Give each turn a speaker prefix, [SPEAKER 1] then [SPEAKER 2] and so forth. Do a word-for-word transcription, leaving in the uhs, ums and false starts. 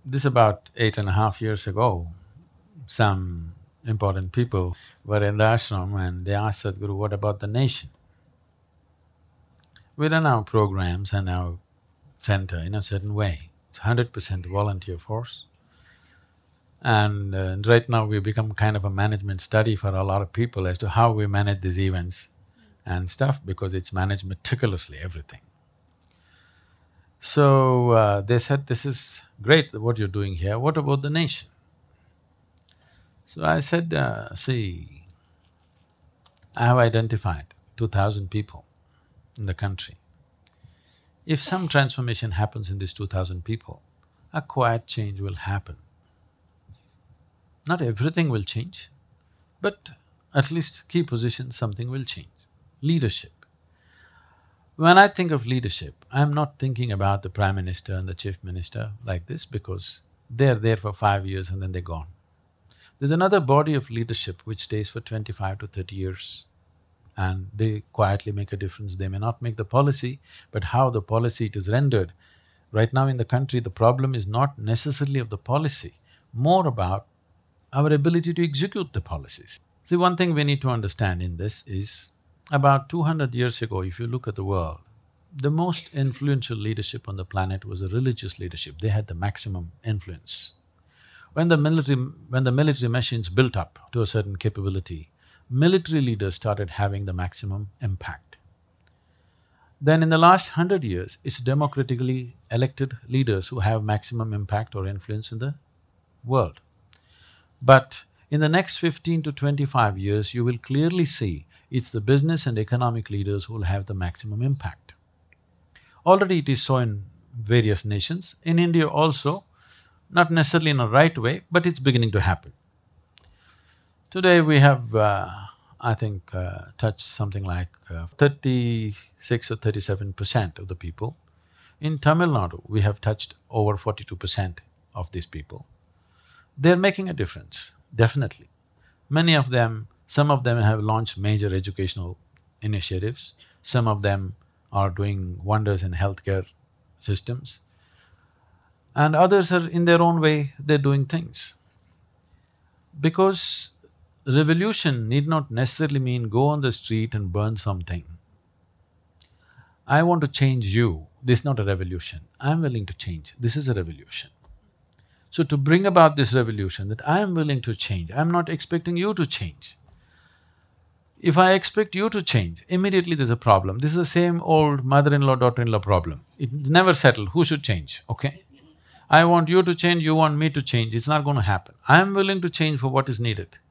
[SPEAKER 1] This about eight and a half years ago, some important people were in the ashram and they asked Sadhguru, what about the nation? We run our programs and our center in a certain way. It's hundred percent volunteer force. And uh, right now we become kind of a management study for a lot of people as to how we manage these events and stuff, because it's managed meticulously, everything. So uh, they said, this is great what you're doing here, what about the nation? So I said, uh, see, I have identified two thousand people in the country. If some transformation happens in these two thousand people, a quiet change will happen. Not everything will change, but at least key positions, something will change. Leadership. When I think of leadership, I'm not thinking about the prime minister and the chief minister like this, because they're there for five years and then they're gone. There's another body of leadership which stays for twenty-five to thirty years and they quietly make a difference. They may not make the policy, but how the policy it is rendered. Right now in the country, the problem is not necessarily of the policy, more about our ability to execute the policies. See, one thing we need to understand in this is, about two hundred years ago, if you look at the world, the most influential leadership on the planet was a religious leadership. They had the maximum influence. When the military… when the military machines built up to a certain capability, military leaders started having the maximum impact. Then in the last hundred years, it's democratically elected leaders who have maximum impact or influence in the world. But in the next fifteen to twenty-five years, you will clearly see it's the business and economic leaders who will have the maximum impact. Already it is so in various nations, in India also, not necessarily in a right way, but it's beginning to happen. Today we have, uh, I think, uh, touched something like uh, thirty-six or thirty-seven percent of the people. In Tamil Nadu, we have touched over forty-two percent of these people. They're making a difference, definitely. Many of them, some of them have launched major educational initiatives, some of them are doing wonders in healthcare systems, and others are in their own way, they're doing things. Because revolution need not necessarily mean go on the street and burn something. I want to change you, this is not a revolution. I'm willing to change, this is a revolution. So to bring about this revolution, that I am willing to change, I'm not expecting you to change. If I expect you to change, immediately there's a problem. This is the same old mother-in-law, daughter-in-law problem. It's never settled, who should change, okay? I want you to change, you want me to change, it's not going to happen. I am willing to change for what is needed.